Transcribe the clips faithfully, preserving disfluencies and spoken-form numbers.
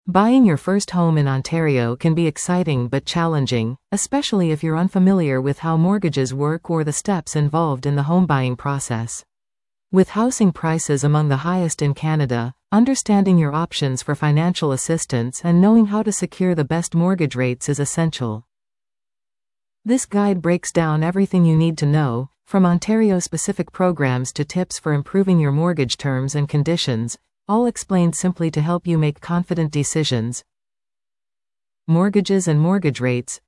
Buying your first home in Ontario can be exciting but challenging, especially if you're unfamiliar with how mortgages work or the steps involved in the home buying process. With housing prices among the highest in Canada, understanding your options for financial assistance and knowing how to secure the best mortgage rates is essential. This guide breaks down everything you need to know, from Ontario-specific programs to tips for improving your mortgage terms and conditions, all explained simply to help you make confident decisions. Mortgages and mortgage rates.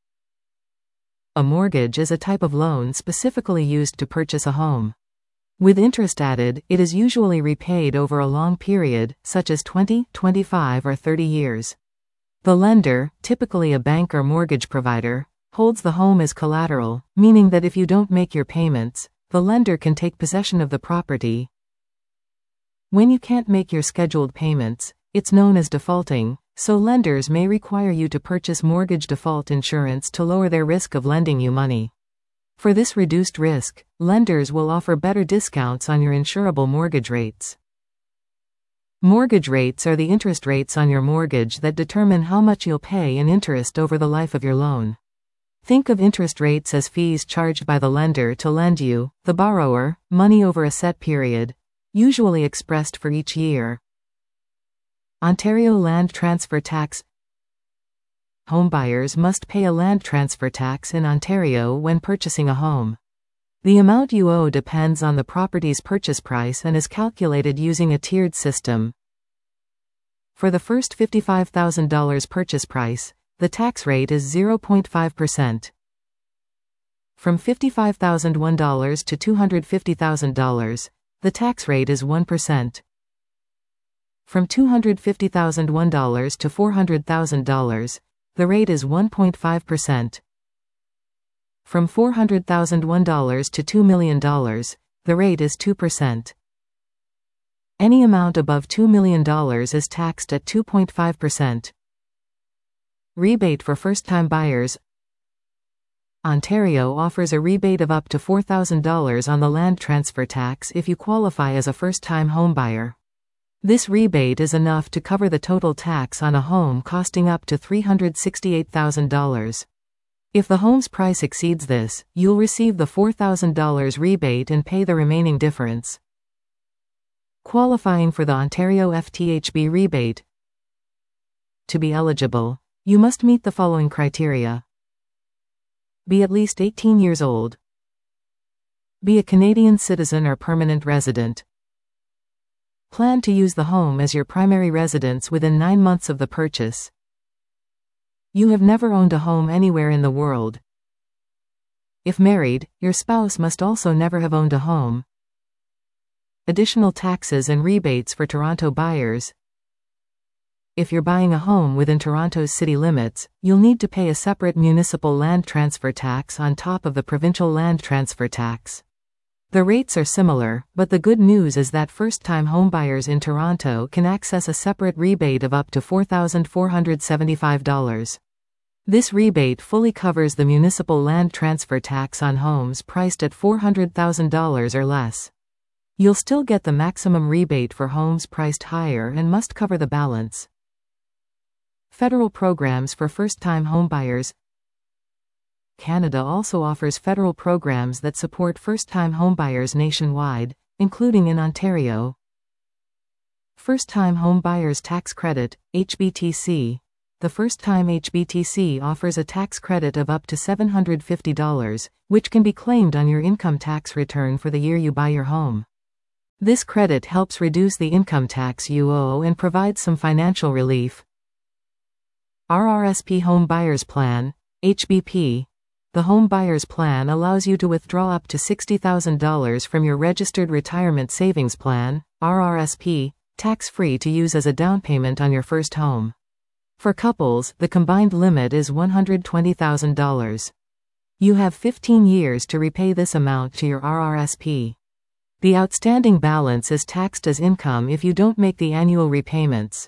A mortgage is a type of loan specifically used to purchase a home. With interest added, it is usually repaid over a long period, such as twenty, twenty-five, or thirty years. The lender, typically a bank or mortgage provider, holds the home as collateral, meaning that if you don't make your payments, the lender can take possession of the property. When you can't make your scheduled payments, it's known as defaulting, so lenders may require you to purchase mortgage default insurance to lower their risk of lending you money. For this reduced risk, lenders will offer better discounts on your insurable mortgage rates. Mortgage rates are the interest rates on your mortgage that determine how much you'll pay in interest over the life of your loan. Think of interest rates as fees charged by the lender to lend you, the borrower, money over a set period, usually expressed for each year. Ontario Land Transfer Tax. Homebuyers must pay a land transfer tax in Ontario when purchasing a home. The amount you owe depends on the property's purchase price and is calculated using a tiered system. For the first fifty-five thousand dollars purchase price, the tax rate is zero point five percent. From fifty-five thousand one dollars to two hundred fifty thousand dollars, the tax rate is one percent. From two hundred fifty thousand one dollars to four hundred thousand dollars, the rate is one point five percent. From four hundred thousand one dollars to two million dollars, the rate is two percent. Any amount above two million dollars is taxed at two point five percent. Rebate for first-time buyers. Ontario offers a rebate of up to four thousand dollars on the land transfer tax if you qualify as a first-time homebuyer. This rebate is enough to cover the total tax on a home costing up to three hundred sixty-eight thousand dollars. If the home's price exceeds this, you'll receive the four thousand dollars rebate and pay the remaining difference. Qualifying for the Ontario F T H B rebate. To be eligible, you must meet the following criteria. Be at least eighteen years old. Be a Canadian citizen or permanent resident. Plan to use the home as your primary residence within nine months of the purchase. You have never owned a home anywhere in the world. If married, your spouse must also never have owned a home. Additional taxes and rebates for Toronto buyers. If you're buying a home within Toronto's city limits, you'll need to pay a separate municipal land transfer tax on top of the provincial land transfer tax. The rates are similar, but the good news is that first-time homebuyers in Toronto can access a separate rebate of up to four thousand four hundred seventy-five dollars. This rebate fully covers the municipal land transfer tax on homes priced at four hundred thousand dollars or less. You'll still get the maximum rebate for homes priced higher and must cover the balance. Federal programs for first-time homebuyers. Canada also offers federal programs that support first-time homebuyers nationwide, including in Ontario. First-time homebuyers tax credit, H B T C. The first-time H B T C offers a tax credit of up to seven hundred fifty dollars, which can be claimed on your income tax return for the year you buy your home. This credit helps reduce the income tax you owe and provides some financial relief. R R S P Home Buyers Plan, H B P. The Home Buyers Plan allows you to withdraw up to sixty thousand dollars from your Registered Retirement Savings Plan, R R S P, tax-free to use as a down payment on your first home. For couples, the combined limit is one hundred twenty thousand dollars. You have fifteen years to repay this amount to your R R S P. The outstanding balance is taxed as income if you don't make the annual repayments.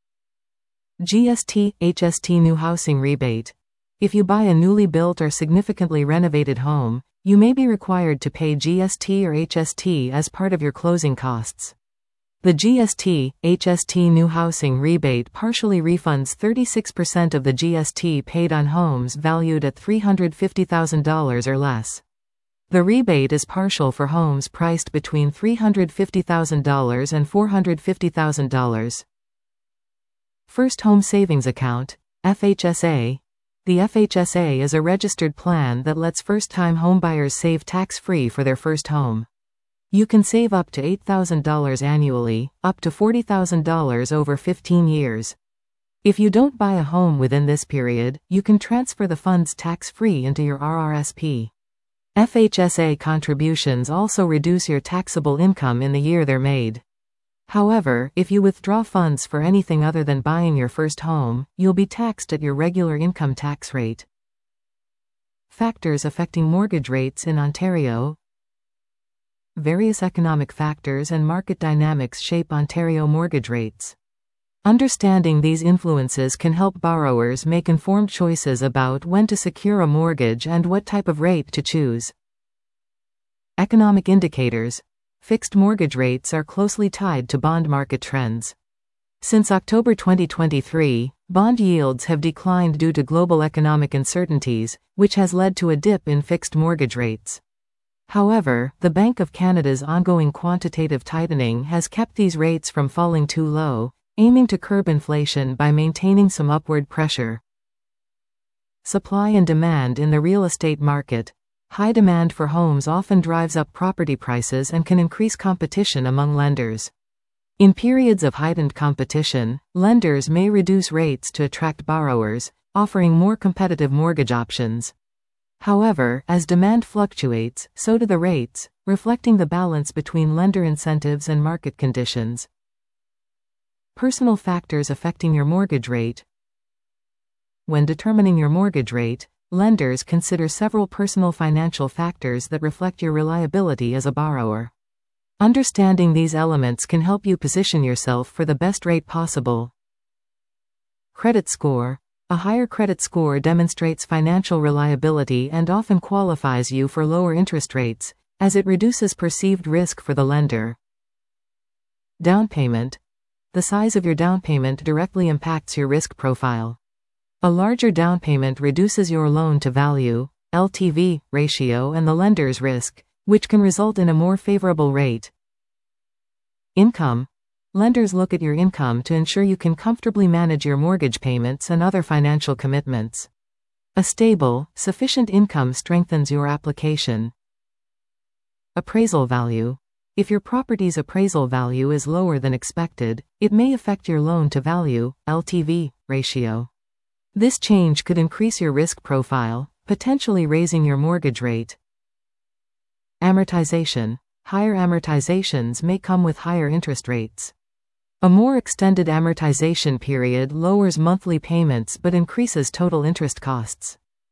G S T H S T New Housing Rebate. If you buy a newly built or significantly renovated home, you may be required to pay G S T or H S T as part of your closing costs. The G S T H S T New Housing Rebate partially refunds thirty-six percent of the G S T paid on homes valued at three hundred fifty thousand dollars or less. The rebate is partial for homes priced between three hundred fifty thousand dollars and four hundred fifty thousand dollars. First Home Savings Account, F H S A. The F H S A is a registered plan that lets first-time homebuyers save tax-free for their first home. You can save up to eight thousand dollars annually, up to forty thousand dollars over fifteen years. If you don't buy a home within this period, you can transfer the funds tax-free into your R R S P. F H S A contributions also reduce your taxable income in the year they're made. However, if you withdraw funds for anything other than buying your first home, you'll be taxed at your regular income tax rate. Factors affecting mortgage rates in Ontario. Various economic factors and market dynamics shape Ontario mortgage rates. Understanding these influences can help borrowers make informed choices about when to secure a mortgage and what type of rate to choose. Economic indicators. Fixed mortgage rates are closely tied to bond market trends. Since October twenty twenty-three, bond yields have declined due to global economic uncertainties, which has led to a dip in fixed mortgage rates. However, the Bank of Canada's ongoing quantitative tightening has kept these rates from falling too low, aiming to curb inflation by maintaining some upward pressure. Supply and demand in the real estate market. High demand for homes often drives up property prices and can increase competition among lenders. In periods of heightened competition, lenders may reduce rates to attract borrowers, offering more competitive mortgage options. However, as demand fluctuates, so do the rates, reflecting the balance between lender incentives and market conditions. Personal factors affecting your mortgage rate. When determining your mortgage rate, lenders consider several personal financial factors that reflect your reliability as a borrower. Understanding these elements can help you position yourself for the best rate possible. Credit score. A higher credit score demonstrates financial reliability and often qualifies you for lower interest rates, as it reduces perceived risk for the lender. Down payment. The size of your down payment directly impacts your risk profile. A larger down payment reduces your loan-to-value (L T V) ratio and the lender's risk, which can result in a more favorable rate. Income. Lenders look at your income to ensure you can comfortably manage your mortgage payments and other financial commitments. A stable, sufficient income strengthens your application. Appraisal value. If your property's appraisal value is lower than expected, it may affect your loan-to-value (L T V) ratio. This change could increase your risk profile, potentially raising your mortgage rate. Amortization. Higher amortizations may come with higher interest rates. A more extended amortization period lowers monthly payments but increases total interest costs.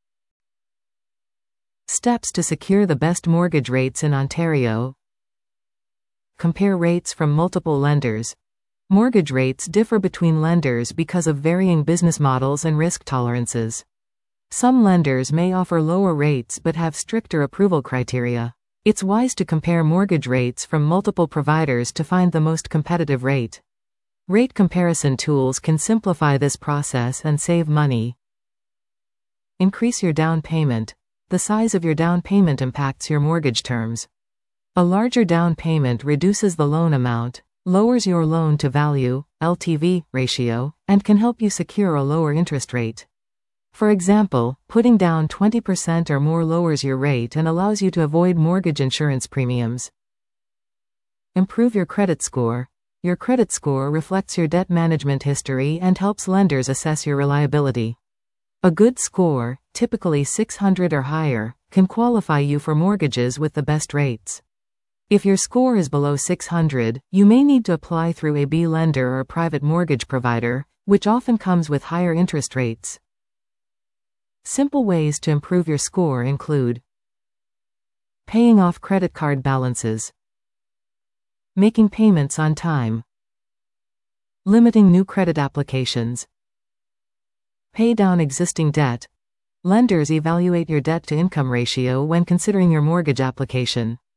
Steps to secure the best mortgage rates in Ontario. Compare rates from multiple lenders. Mortgage rates differ between lenders because of varying business models and risk tolerances. Some lenders may offer lower rates but have stricter approval criteria. It's wise to compare mortgage rates from multiple providers to find the most competitive rate. Rate comparison tools can simplify this process and save money. Increase your down payment. The size of your down payment impacts your mortgage terms. A larger down payment reduces the loan amount, lowers your loan-to-value (L T V) ratio, and can help you secure a lower interest rate. For example, putting down twenty percent or more lowers your rate and allows you to avoid mortgage insurance premiums. Improve your credit score. Your credit score reflects your debt management history and helps lenders assess your reliability. A good score, typically six hundred or higher, can qualify you for mortgages with the best rates. If your score is below six hundred, you may need to apply through a B lender or private mortgage provider, which often comes with higher interest rates. Simple ways to improve your score include paying off credit card balances, making payments on time, limiting new credit applications, pay down existing debt. Lenders evaluate your debt-to-income ratio when considering your mortgage application.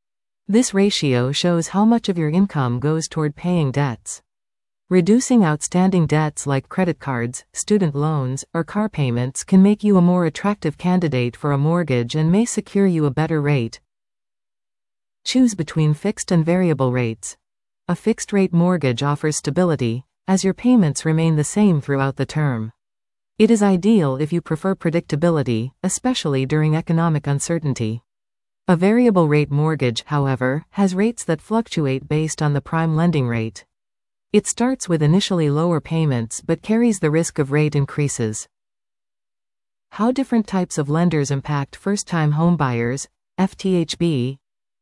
This ratio shows how much of your income goes toward paying debts. Reducing outstanding debts like credit cards, student loans, or car payments can make you a more attractive candidate for a mortgage and may secure you a better rate. Choose between fixed and variable rates. A fixed-rate mortgage offers stability, as your payments remain the same throughout the term. It is ideal if you prefer predictability, especially during economic uncertainty. A variable-rate mortgage, however, has rates that fluctuate based on the prime lending rate. It starts with initially lower payments but carries the risk of rate increases. How different types of lenders impact first-time homebuyers, F T H B.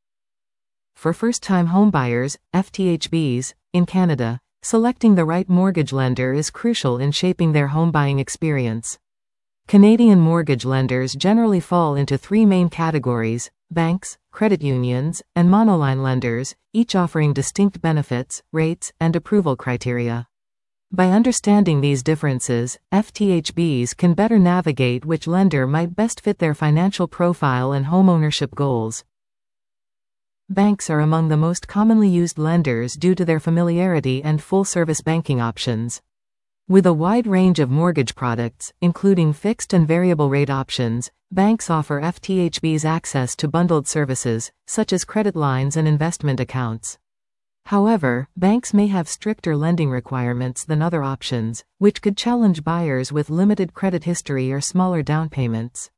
For first-time homebuyers, F T H Bs, in Canada, selecting the right mortgage lender is crucial in shaping their homebuying experience. Canadian mortgage lenders generally fall into three main categories: banks, credit unions, and monoline lenders, each offering distinct benefits, rates, and approval criteria. By understanding these differences, F T H Bs can better navigate which lender might best fit their financial profile and homeownership goals. Banks are among the most commonly used lenders due to their familiarity and full-service banking options. With a wide range of mortgage products, including fixed and variable rate options, banks offer F T H Bs access to bundled services, such as credit lines and investment accounts. However, banks may have stricter lending requirements than other options, which could challenge buyers with limited credit history or smaller down payments.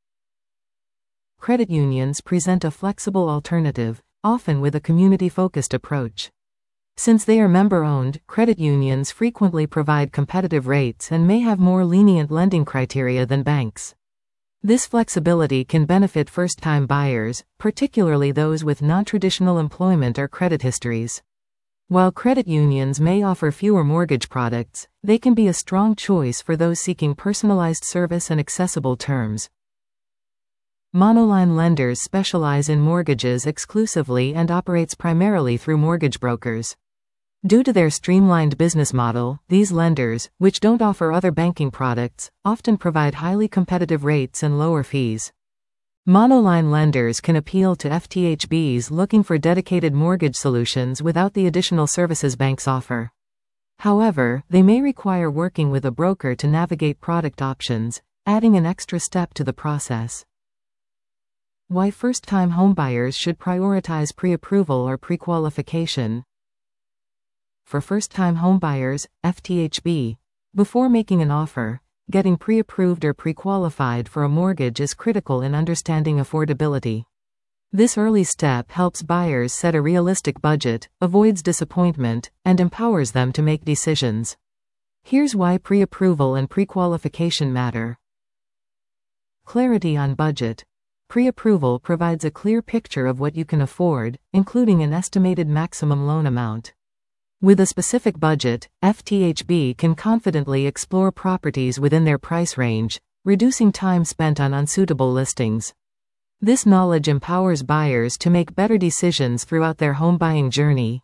Credit unions present a flexible alternative, often with a community-focused approach. Since they are member-owned, credit unions frequently provide competitive rates and may have more lenient lending criteria than banks. This flexibility can benefit first-time buyers, particularly those with non-traditional employment or credit histories. While credit unions may offer fewer mortgage products, they can be a strong choice for those seeking personalized service and accessible terms. Monoline lenders specialize in mortgages exclusively and operates primarily through mortgage brokers. Due to their streamlined business model, these lenders, which don't offer other banking products, often provide highly competitive rates and lower fees. Monoline lenders can appeal to F T H Bs looking for dedicated mortgage solutions without the additional services banks offer. However, they may require working with a broker to navigate product options, adding an extra step to the process. Why first-time homebuyers should prioritize pre-approval or pre-qualification. For first-time homebuyers, F T H B, before making an offer, getting pre-approved or pre-qualified for a mortgage is critical in understanding affordability. This early step helps buyers set a realistic budget, avoids disappointment, and empowers them to make decisions. Here's why pre-approval and pre-qualification matter. Clarity on budget. Pre-approval provides a clear picture of what you can afford, including an estimated maximum loan amount. With a specific budget, F T H B can confidently explore properties within their price range, reducing time spent on unsuitable listings. This knowledge empowers buyers to make better decisions throughout their home buying journey.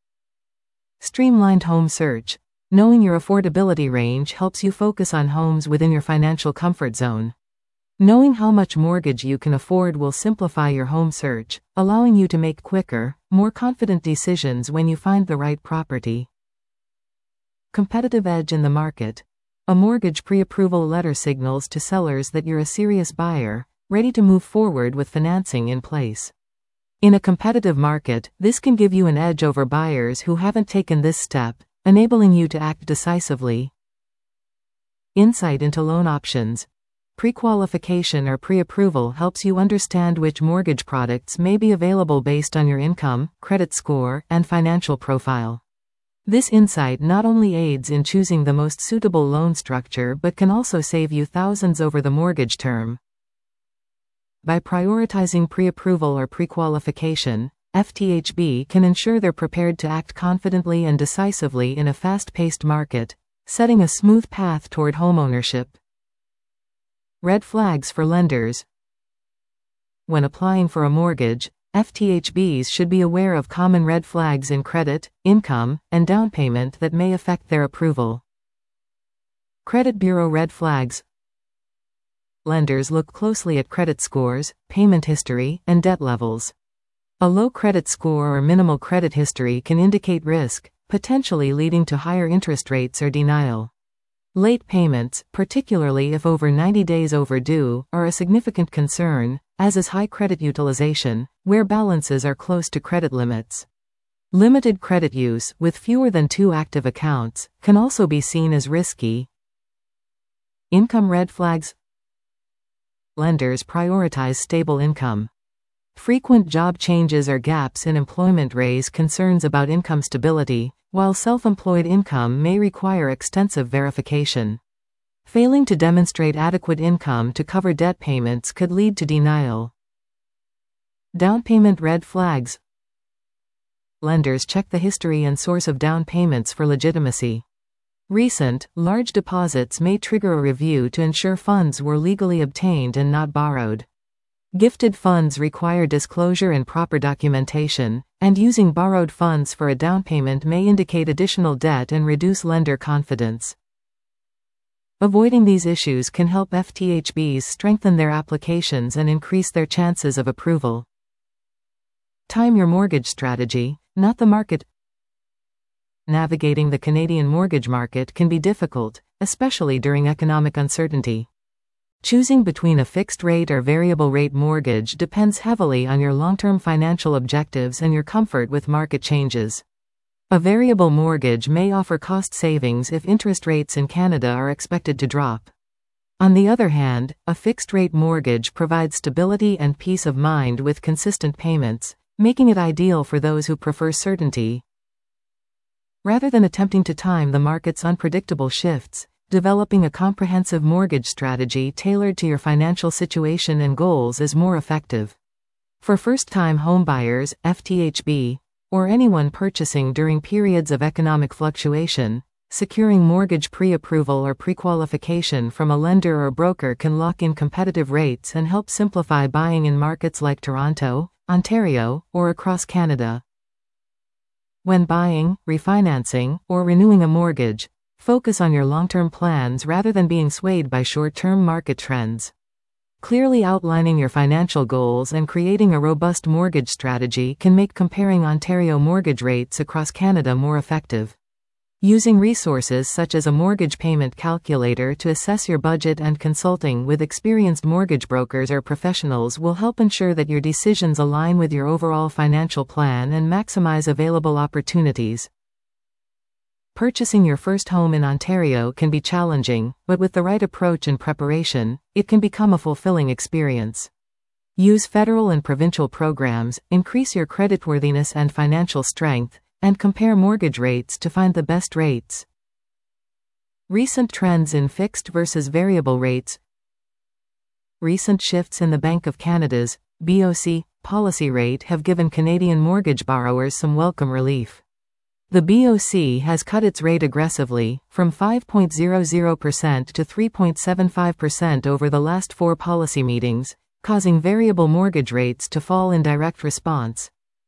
Streamlined home search. Knowing your affordability range helps you focus on homes within your financial comfort zone. Knowing how much mortgage you can afford will simplify your home search, allowing you to make quicker, more confident decisions when you find the right property. Competitive edge in the market. A mortgage pre-approval letter signals to sellers that you're a serious buyer, ready to move forward with financing in place. In a competitive market, this can give you an edge over buyers who haven't taken this step, enabling you to act decisively. Insight into loan options. Pre-qualification or pre-approval helps you understand which mortgage products may be available based on your income, credit score, and financial profile. This insight not only aids in choosing the most suitable loan structure but can also save you thousands over the mortgage term. By prioritizing pre-approval or pre-qualification, F T H B can ensure they're prepared to act confidently and decisively in a fast-paced market, setting a smooth path toward homeownership. Red flags for lenders. When applying for a mortgage, F T H Bs should be aware of common red flags in credit, income, and down payment that may affect their approval. Credit bureau red flags. Lenders look closely at credit scores, payment history, and debt levels. A low credit score or minimal credit history can indicate risk, potentially leading to higher interest rates or denial. Late payments, particularly if over ninety days overdue, are a significant concern, as is high credit utilization, where balances are close to credit limits. Limited credit use, with fewer than two active accounts, can also be seen as risky. Income red flags. Lenders prioritize stable income. Frequent job changes or gaps in employment raise concerns about income stability, while self-employed income may require extensive verification. Failing to demonstrate adequate income to cover debt payments could lead to denial. Down payment red flags. Lenders check the history and source of down payments for legitimacy. Recent, large deposits may trigger a review to ensure funds were legally obtained and not borrowed. Gifted funds require disclosure and proper documentation, and using borrowed funds for a down payment may indicate additional debt and reduce lender confidence. Avoiding these issues can help F T H Bs strengthen their applications and increase their chances of approval. Time your mortgage strategy, not the market. Navigating the Canadian mortgage market can be difficult, especially during economic uncertainty. Choosing between a fixed-rate or variable-rate mortgage depends heavily on your long-term financial objectives and your comfort with market changes. A variable mortgage may offer cost savings if interest rates in Canada are expected to drop. On the other hand, a fixed-rate mortgage provides stability and peace of mind with consistent payments, making it ideal for those who prefer certainty. Rather than attempting to time the market's unpredictable shifts, developing a comprehensive mortgage strategy tailored to your financial situation and goals is more effective. For first-time homebuyers, F T H B, or anyone purchasing during periods of economic fluctuation, securing mortgage pre-approval or pre-qualification from a lender or broker can lock in competitive rates and help simplify buying in markets like Toronto, Ontario, or across Canada. When buying, refinancing, or renewing a mortgage, focus on your long-term plans rather than being swayed by short-term market trends. Clearly outlining your financial goals and creating a robust mortgage strategy can make comparing Ontario mortgage rates across Canada more effective. Using resources such as a mortgage payment calculator to assess your budget and consulting with experienced mortgage brokers or professionals will help ensure that your decisions align with your overall financial plan and maximize available opportunities. Purchasing your first home in Ontario can be challenging, but with the right approach and preparation, it can become a fulfilling experience. Use federal and provincial programs, increase your creditworthiness and financial strength, and compare mortgage rates to find the best rates. Recent trends in fixed versus variable rates. Recent shifts in the Bank of Canada's B O C policy rate have given Canadian mortgage borrowers some welcome relief. The B O C has cut its rate aggressively, from five point zero zero percent to three point seven five percent over the last four policy meetings, causing variable mortgage rates to fall in direct response.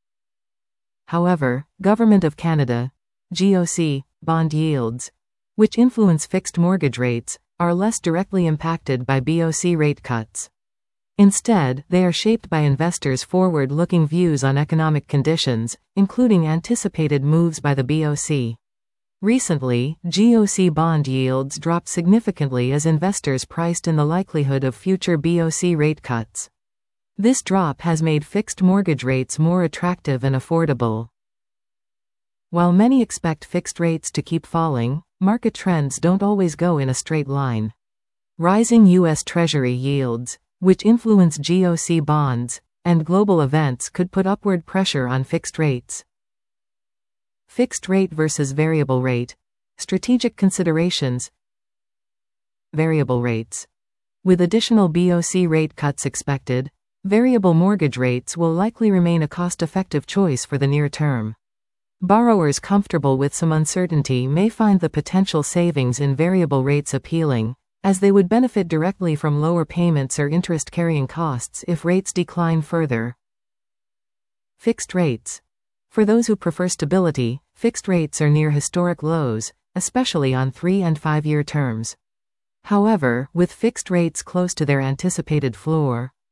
However, Government of Canada G O C bond yields, which influence fixed mortgage rates, are less directly impacted by B O C rate cuts. Instead, they are shaped by investors' forward-looking views on economic conditions, including anticipated moves by the B O C. Recently, G O C bond yields dropped significantly as investors priced in the likelihood of future B O C rate cuts. This drop has made fixed mortgage rates more attractive and affordable. While many expect fixed rates to keep falling, market trends don't always go in a straight line. Rising U S Treasury yields, which influence G O C bonds, and global events could put upward pressure on fixed rates. Fixed rate versus variable rate. Strategic considerations. Variable rates. With additional B O C rate cuts expected, variable mortgage rates will likely remain a cost-effective choice for the near term. Borrowers comfortable with some uncertainty may find the potential savings in variable rates appealing, as they would benefit directly from lower payments or interest-carrying costs if rates decline further. Fixed rates. For those who prefer stability, fixed rates are near historic lows, especially on three- and five-year terms. However, with fixed rates close to their anticipated floor,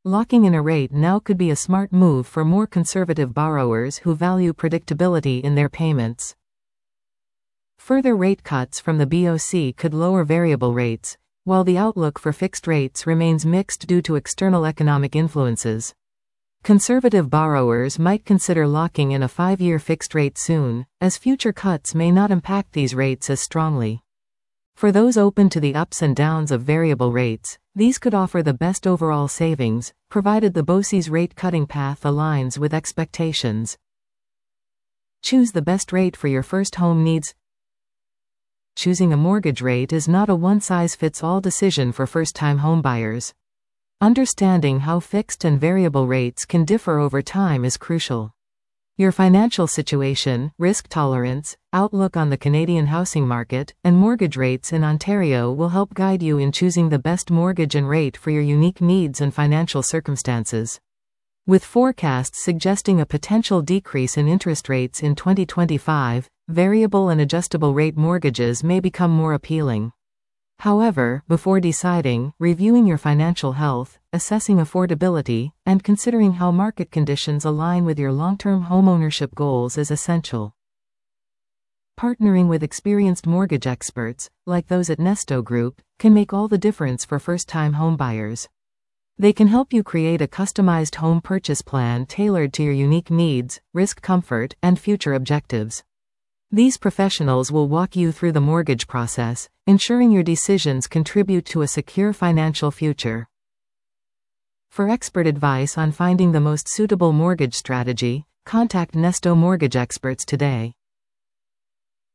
Locking in a rate now could be a smart move for more conservative borrowers who value predictability in their payments. Further rate cuts from the B O C could lower variable rates, while the outlook for fixed rates remains mixed due to external economic influences. Conservative borrowers might consider locking in a five-year fixed rate soon, as future cuts may not impact these rates as strongly. For those open to the ups and downs of variable rates, these could offer the best overall savings, provided the B O C's rate-cutting path aligns with expectations. Choose the best rate for your first home needs. Choosing a mortgage rate is not a one-size-fits-all decision for first-time homebuyers. Understanding how fixed and variable rates can differ over time is crucial. Your financial situation, risk tolerance, outlook on the Canadian housing market, and mortgage rates in Ontario will help guide you in choosing the best mortgage and rate for your unique needs and financial circumstances. With forecasts suggesting a potential decrease in interest rates in twenty twenty-five, variable and adjustable rate mortgages may become more appealing. However, before deciding, reviewing your financial health, assessing affordability, and considering how market conditions align with your long-term homeownership goals is essential. Partnering with experienced mortgage experts, like those at Nesto Group, can make all the difference for first-time homebuyers. They can help you create a customized home purchase plan tailored to your unique needs, risk comfort, and future objectives. These professionals will walk you through the mortgage process, ensuring your decisions contribute to a secure financial future. For expert advice on finding the most suitable mortgage strategy, contact Nesto Mortgage Experts today.